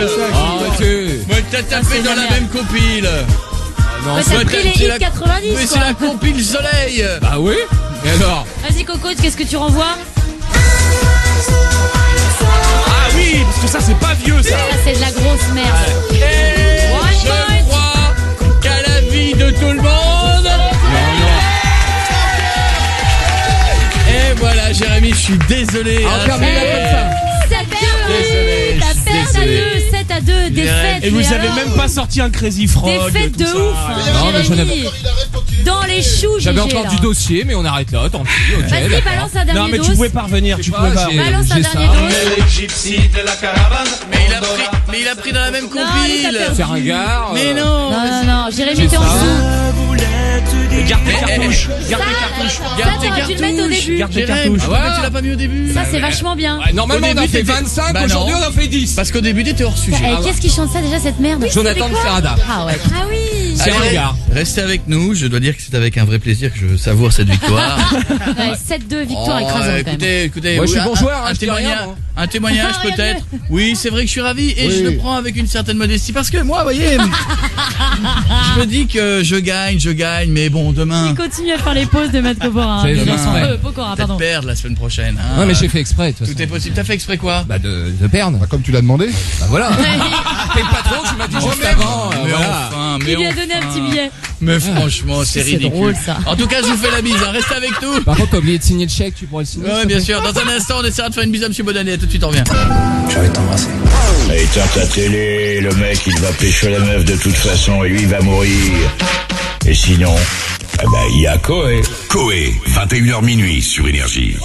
Moi, t'as tapé dans la même compile. Non, t'as pris les hits 90. Mais c'est la compile Soleil. Bah oui. Et alors? Vas-y Coco, qu'est-ce que tu renvoies? Ah oui, parce que ça c'est pas vieux ça. Ça c'est de la grosse merde. Et je crois qu'à la vie de tout le monde. Et voilà, Jérémy, je suis désolé. Encore mieux comme ça. 7-2. T'as perdu à 2, 7-2, défaite. Et vous avez même pas sorti un Crazy Frog. Défaite de ouf, Non, mais je Jérémy. Dans les choux, J'avais GG, encore là. du dossier, mais on arrête là, tant pis. Ok, Vas-y, d'accord. balance un dernier Non mais dos. tu pouvais pas revenir, tu pouvais pas. Balance un j'ai dernier ça. dos. Mais il a pris dans la même Non, allez, t'as compile. perdu. Faire un gars. Mais non. Non, Jérémy, J'ai t'es en ça. dessous. Garde tes cartouches. Garde tes cartouches. Garde tes Ça, t'aurais dû le mettre au début. Garde tes Jérémy, cartouches. pourquoi tu l'as pas mis au début? Ça, c'est vachement bien. Ouais, normalement, Au on a début, fait t'étais- 25, Bah aujourd'hui, non. on en fait 10. Parce qu'au début, t'étais hors sujet. Eh, qu'est-ce qui chante ça déjà, cette merde? Jonathan de Ferrada. Ah ouais. Ah oui. C'est un Allez, gars. restez avec nous. Je dois dire que c'est avec un vrai plaisir que je savoure cette victoire. Ouais, 7-2, victoire écrasante quand même. Écoutez, Moi, je suis oui, bon joueur, hein, je dis rien, témoignage, moi. un témoignage Rien peut-être. Oui, c'est vrai que je suis ravi et Oui. je le prends avec une certaine modestie parce que moi, vous voyez, je me dis que je gagne, mais bon, demain, Il continue à faire les pauses de Matt Pokora. C'est demain, Pokora, peut-être pardon. perdre la semaine prochaine. Hein. Ouais, mais j'ai fait exprès, de toute Tout façon. est possible. T'as fait exprès quoi? Bah, de perdre. Bah, comme tu l'as demandé. Bah, voilà. T'es le patron, tu m'as dit juste avant. Mais Voilà. enfin, mais Il lui a donné un petit billet. Mais franchement, c'est C'est ridicule. drôle, ça. En tout cas, je vous fais la bise. Hein. Restez avec nous. Par contre, t'as oublié de signer le chèque, tu pourrais le signer. Ouais, bien sûr. Dans un instant, on essaiera de faire une bise à Monsieur Bonanné. Tout de suite, on revient. Je vais t'embrasser. Éteins ta télé, le mec il va pécho la meuf de toute façon et lui il va mourir. Et sinon, eh ben il y a Koé. Koé, 21h minuit sur Énergie.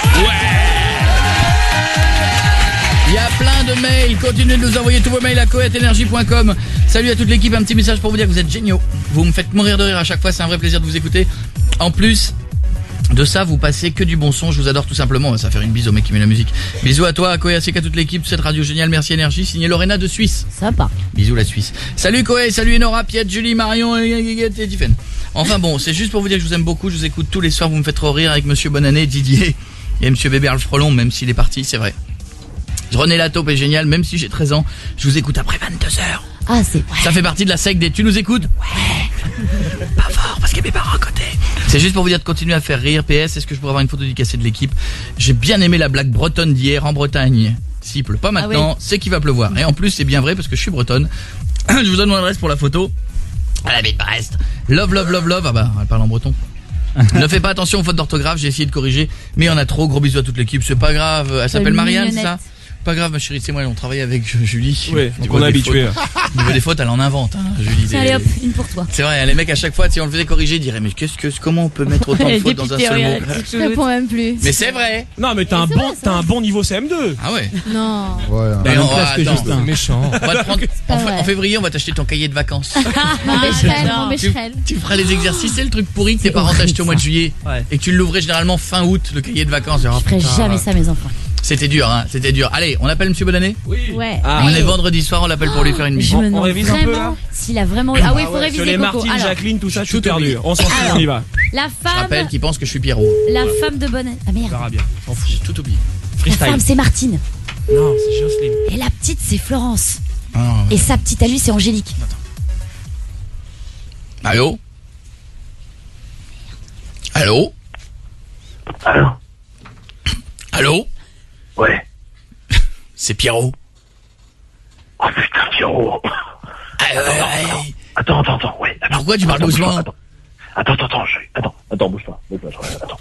Il y a plein de mails, continuez de nous envoyer tous vos mails à coetenergie.com. Salut à toute l'équipe, un petit message pour vous dire que vous êtes géniaux. Vous me faites mourir de rire à chaque fois, c'est un vrai plaisir de vous écouter. En plus de ça, vous passez que du bon son, je vous adore tout simplement. Ça va faire une bise au mec qui met la musique. Bisous à toi, à Koé, ainsi qu'à toute l'équipe, cette radio géniale, merci Énergie, signé Lorena de Suisse. Sympa. Bisous la Suisse. Salut Koé, salut Enora, Piette, Julie, Marion et Tiffen. Enfin bon, c'est juste pour vous dire que je vous aime beaucoup, je vous écoute tous les soirs, vous me faites trop rire avec Monsieur Bonanné, Didier et Monsieur Bébert Frelon, même s'il est parti, c'est vrai. René Lataupe est génial, même si j'ai 13 ans, je vous écoute après 22h. Ah, c'est vrai. Ça fait partie de la secte des tu nous écoutes? Ouais. Pas fort, parce qu'il y a mes parents à côté. C'est juste pour vous dire de continuer à faire rire. PS, est-ce que je pourrais avoir une photo dédicacée de l'équipe? J'ai bien aimé la blague bretonne d'hier en Bretagne. S'il pleut pas maintenant, c'est qu'il va pleuvoir. Et en plus, c'est bien vrai parce que je suis bretonne. Je vous donne mon adresse pour la photo. À la baie de Brest. Love, love, love, love. Ah bah, elle parle en breton. Ne fais pas attention aux fautes d'orthographe, j'ai essayé de corriger, mais il y en a trop. Gros bisous à toute l'équipe, c'est pas grave. Elle s'appelle Marianne, c'est ça? Pas grave ma chérie, c'est moi, on travaille avec Julie. Oui, Donc, on est habitué. Au niveau des fautes, elle en invente, hein, Julie. Allez hop, une pour toi. C'est vrai, les mecs à chaque fois, si on le faisait corriger, ils diraient mais comment on peut mettre autant de fautes dans un seul mot? Je réponds même plus. Mais c'est vrai. Non mais t'as un bon niveau CM2. Ah ouais. Non. Ouais. Mais Même on classe que attends. Justin. Méchant. On va te prendre pas en vrai. février, on va t'acheter ton cahier de vacances. Mon Becherel, Tu, mon Becherel. tu feras les exercices, c'est le truc pourri que tes parents t'achetaient au mois de juillet Ouais. et que tu l'ouvrais généralement fin août, le cahier de vacances. Je ferai jamais ça, mes enfants. C'était dur, hein, c'était dur. Allez, on appelle Monsieur Bonanné. Oui. Ouais. Ah, On est vendredi soir, on l'appelle pour lui faire une Je mission. me On demande révise un peu, vraiment là s'il a vraiment eu. Ah oui, il faut Sur réviser les Coco. Martine, Alors, Jacqueline, tout ça, tout tout perdu. oublié. On s'en fout, on y va. la Je rappelle femme, qu'il pense que je suis Pierrot. la femme de bonne. Ah On merde. verra bien. On s'en fout. J'ai tout oublié. La Freestyle. femme, c'est Martine. Non, c'est Jocelyne. Et la petite, c'est Florence. Ah, Et sa petite à lui, c'est Angélique. allô? Allô? Allô? Allô? Ouais. C'est Pierrot. Oh putain, Pierrot. Attends, ouais. Attends, Pourquoi tu parles doucement? Attends, bouge pas. Attends.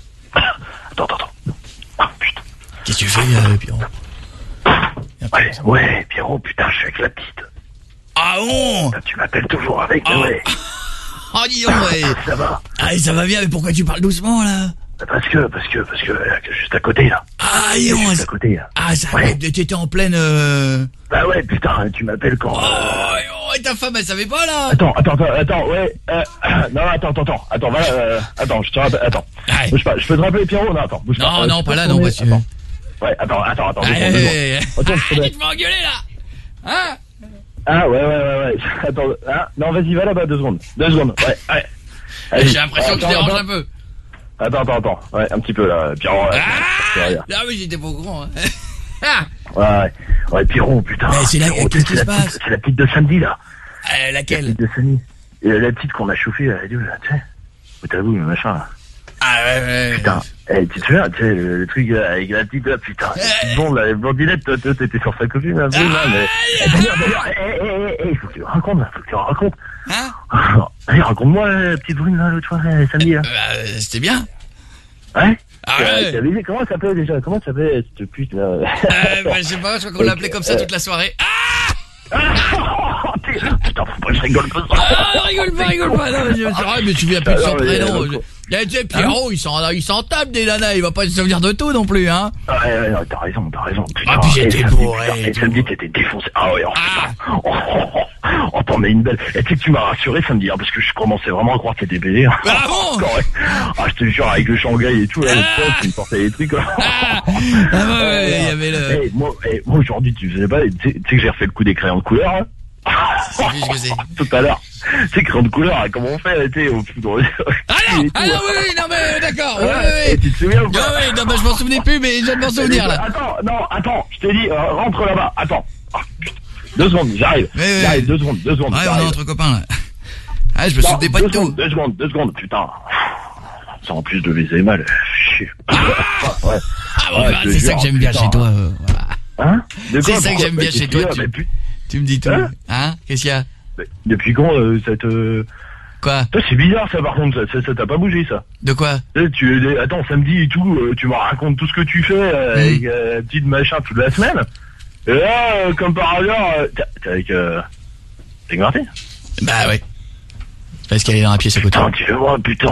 Ah putain. Qu'est-ce que tu fais, Pierrot? Ouais, Pierrot, putain, je suis avec la petite. Ah bon? Tu m'appelles toujours avec, Ah. ouais. Oh, dis donc, ouais. Ça va. Ah, ça va bien, mais pourquoi tu parles doucement, là? Parce que, juste à côté, là. Ah, dis donc. Juste à côté, là. Ah, ça, Ouais. t'étais en pleine, Bah ouais, putain, tu m'appelles quand... Oh, et ta femme, elle savait pas, là? Attends, ouais, non, attends, voilà, attends, je te rappelle, attends. Ouais. Bouge pas, je peux te rappeler Pierrot? Non, attends, bouge pas. Non, Je pas peux là, tourner, non, parce que... attends. Ouais, attends, deux secondes. Attends, je te Tu te fais engueuler, là? Hein? Ah, ouais. Attends, non, vas-y, va là-bas, 2 secondes. Ouais. Allez. J'ai l'impression que je dérange un peu. Attends. Ouais, un petit peu, là, Pierrot. Ah, oui, j'étais pas au courant, hein. Ouais, Pierrot, putain. Mais c'est la- Pierrot, qu'est-ce qui c'est se la passe petite- C'est la petite de samedi, là. Laquelle? La petite de samedi. Et la petite qu'on a chauffée à la radio, là, tu sais. T'as vu, le machin, là. Ah ouais. Putain. Tu te souviens, tu sais, le truc avec la petite, là, putain. Bon, la blondinette, toi, t'étais sur sa copine, là, là, mais... D'ailleurs, il faut que tu le racontes, là, faut que tu le racontes. Hein? Allez, raconte-moi, la petite brune, là, l'autre fois, samedi, là. C'était bien. Ouais? Ah ouais. T'avais dit, comment elle s'appelait déjà? Comment elle s'appelle, cette pute, là? Je sais pas, je crois qu'on l'appelait comme ça toute la soirée. Putain, faut pas que je rigole comme ça. Rigole pas, non, mais tu viens plus de son prénom. Tu sais, Pierrot, il s'en tape des nanas, il va pas se souvenir de tout non plus, hein. Ouais, t'as raison, putain. Ah, puis j'étais bourré. Et samedi, t'étais défoncé. Ah ouais, oh, t'en mets une belle. Et tu sais que tu m'as rassuré samedi, hein, parce que je commençais vraiment à croire que t'étais pédé. Ah bon? Je te jure, avec le Shanghai et tout, là, le pote, tu me portais des trucs, là. Ouais, il y avait le... Moi, aujourd'hui, tu sais pas, tu sais que j'ai refait le coup des crayons de couleur, hein. C'est juste que c'est... Tout à l'heure. Tu sais, crayon de couleur, comment on fait, tu sais, au foudre. Oui, non, mais d'accord, Et tu te souviens ou pas? Non, mais je m'en souvenais plus, mais je viens de m'en souvenir, là. Attends, je te dis, rentre là-bas, attends. Ah, putain. 2 secondes, j'arrive. J'arrive, 2 secondes. Ouais, on est entre copains, là. Ah, je me souvenais pas de tout. 2 secondes, putain. Ça, en plus de baiser mal, chier. Ouais. C'est ça que j'aime bien chez toi, voilà. Hein? C'est ça que j'aime bien chez toi, tu me dis tout. Hein? Qu'est-ce qu'il y a? Depuis quand, cette... Quoi? Toi, c'est bizarre, ça, par contre, ça t'a pas bougé, ça. De quoi? Attends, samedi et tout, tu me racontes tout ce que tu fais avec petite machin toute la semaine. Et là, comme par hasard, t'es avec Martine? Bah ouais. Parce qu'elle est dans la pièce à côté. Putain, dis-le-moi, putain.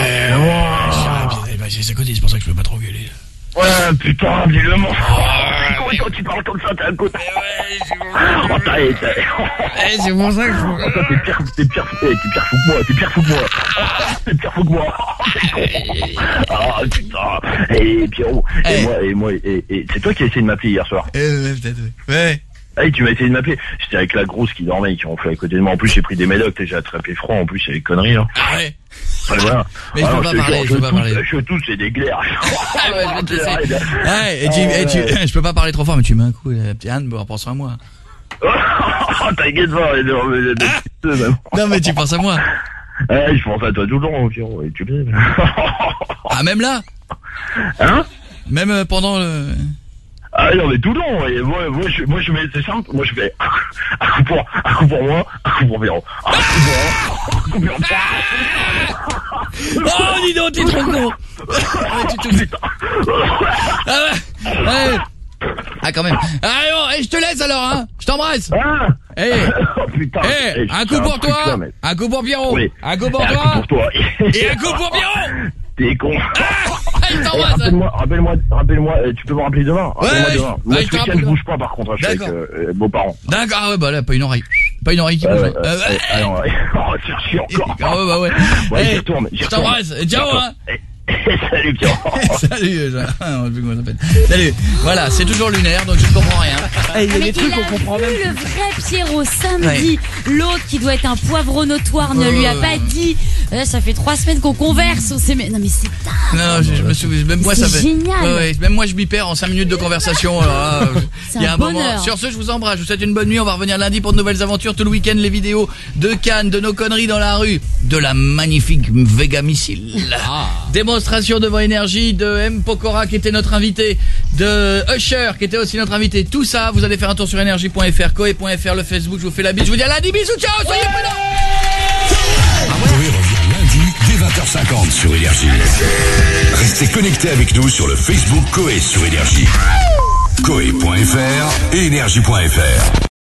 C'est à côté, c'est pour ça que je peux pas trop gueuler. Ouais, putain, dis-le-moi. Quand tu parles comme ça, t'es à côté. Oh, c'est pour ça que je... T'es pire fou que moi. T'es pire fou que moi. Ah, putain. Et Pierrot, et c'est toi qui as essayé de m'appeler hier soir. Peut-être, ouais. Ah, tu m'as essayé de m'appeler. J'étais avec la grosse qui dormait, qui ronflait à côté de moi. En plus, j'ai pris des médocs, j'ai attrapé froid. En plus, c'est des conneries, là. Ah ouais. Ouais, voilà. Mais je peux pas parler, Je tousse, c'est des glaires. Je peux pas parler trop fort, mais tu mets un coup, la petite Anne, en pensant à moi. T'inquiète pas, non, mais tu penses à moi. Je pense à toi tout le temps, Pierrot, et tu le sais. Ah, même là? Hein? Même pendant le... Ah non, mais tout le long, et moi je mets, c'est simple, moi je fais un coup pour moi, un coup pour Véro. Un coup pour moi, Oh, dis donc, t'es trop con. Ah, quand même. Allez, bon, je te laisse alors, hein. Je t'embrasse. Putain. Un coup pour toi, un coup pour Pierrot, un coup pour toi, et un coup pour Pierrot. T'es con. Il t'embrasse. Rappelle-moi, tu peux me rappeler demain. Rappelle-moi demain. Moi, ce week-end, je bouge pas, par contre, je suis avec beaux-parents. D'accord, ouais, bah là, pas une oreille qui bouge. C'est chiant encore. Ah ouais, bah ouais. Ouais, j'y retourne. Je t'embrasse. Ciao, hein. Salut Pierrot. Salut, salut. Voilà, c'est toujours lunaire, donc je ne comprends rien. Il y a des trucs qu'on comprend même. Le vrai Pierrot samedi, l'autre qui doit être un poivreau notoire ne lui a pas dit. Ça fait 3 semaines qu'on converse. Non mais c'est dingue. Non, je me souviens. Même moi, ça fait. Génial. Ouais, même moi, je m'y perds en 5 minutes de conversation. Il y a un moment. Sur ce, je vous embrasse. Je vous souhaite une bonne nuit. On va revenir lundi pour de nouvelles aventures. Tout le week-end, les vidéos de Cannes, de nos conneries dans la rue, de la magnifique Vega Missile. Démonstration devant Énergie de M. Pokora qui était notre invité, de Usher qui était aussi notre invité. Tout ça, vous allez faire un tour sur énergie.fr, koé.fr, le Facebook. Je vous fais la bise. Je vous dis à lundi. Bisous, ciao, soyez prudents. Koé revient lundi dès 20h50 sur Énergie. Restez connectés avec nous sur le Facebook Koé sur Énergie. Koé.fr et Énergie.fr.